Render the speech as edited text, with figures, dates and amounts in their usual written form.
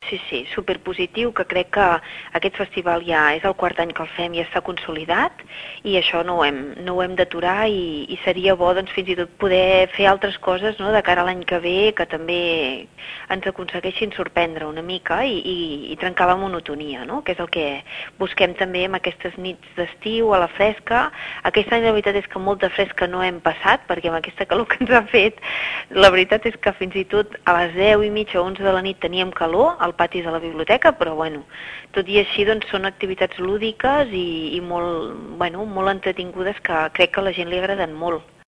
Sí, superpositiu, que crec que aquest festival ja és el quart any que el fem i està consolidat i això no ho hem d'aturar i seria bo doncs, fins i tot poder fer altres coses, no?, de cara a l'any que ve que també ens aconsegueixin sorprendre una mica i trencar la monotonia, no?, que és el que busquem també amb aquestes nits d'estiu a la fresca. Aquest any la veritat és que molta fresca no hem passat perquè amb aquesta calor que ens ha fet la veritat és que fins i tot a les 10 i mitja o 11 de la nit teníem calor al pati de la biblioteca, però bueno, tot i així doncs, són activitats lúdiques i molt, bueno, molt entretingudes que crec que a la gent li agraden molt.